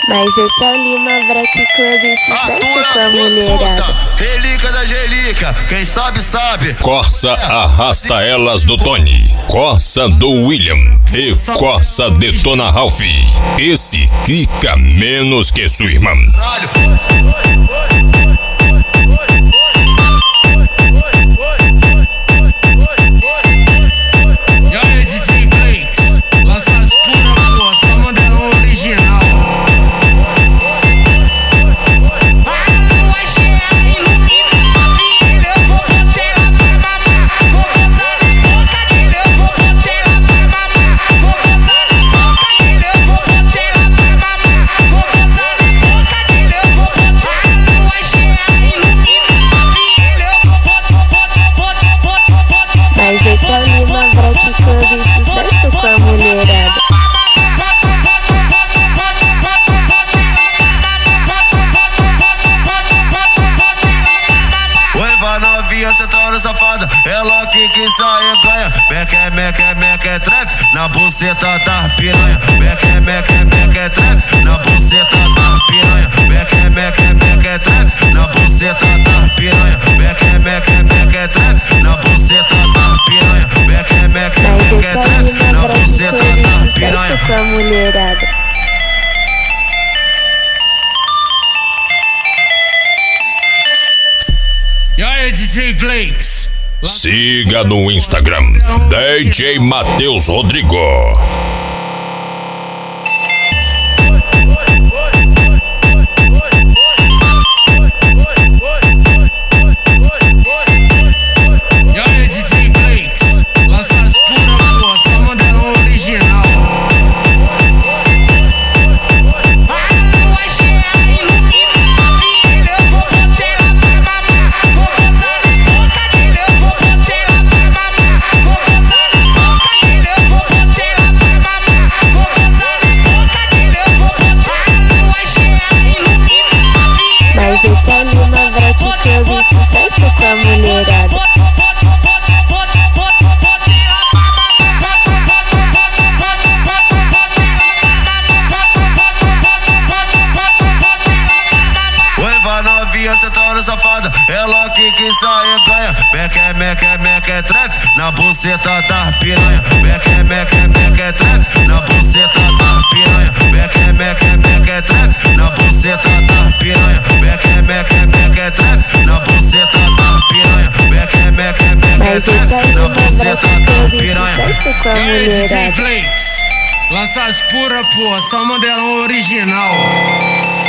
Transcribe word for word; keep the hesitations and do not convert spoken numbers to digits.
Mas esse é o Lima Break Club, sucesso com a mulherada. Relíquia da Angelica, quem sabe sabe. Corsa arrasta elas do Tony, Corsa do William e Corsa detona Ralph. Esse fica menos que sua irmã. E aí, D J Blakes, lança as puras, pô, só modelo original. Mas esse é o Lima Break Club, sucesso com a mulherada. Uiva novinha, sentando safada, ela que que sai ganha. Meque, meque, meque, trefe, na buceta da piranha. Meque, meque, meque, trefe, na buceta da piranha. Meque, meque, meque, trefe, na buceta da piranha. Meque, meque, meque, trefe, na buceta da piranha. Meque, meque, Mas meque, esse é o trefe, Lima na Break buceta Club, da sucesso piranha. com a mulherada. E aí, D J Blakes, Siga no Instagram D J Matheus Rodrigo. E aí, D J Blakes, lança as puras, pô, só modelo original. Mas esse é o Lima Break Club, sucesso com a mulherada. Uiva novinha, sentando safada, ela que que sai ganha. Meque, meque, meque, trefe, na buceta da piranha. Meque, meque, meque, trefe, na buceta da piranha. Meque, meque, meque, trefe, na buceta da piranha. Meque, meque, meque, trefe, na buceta da piranha. Meque, meque, meque, Mas esse é o trefe, na Lima Break buceta da Club, piranha. sucesso com a E aí, D J mulherada. Blakes, lança as puras, pô, só modelo original.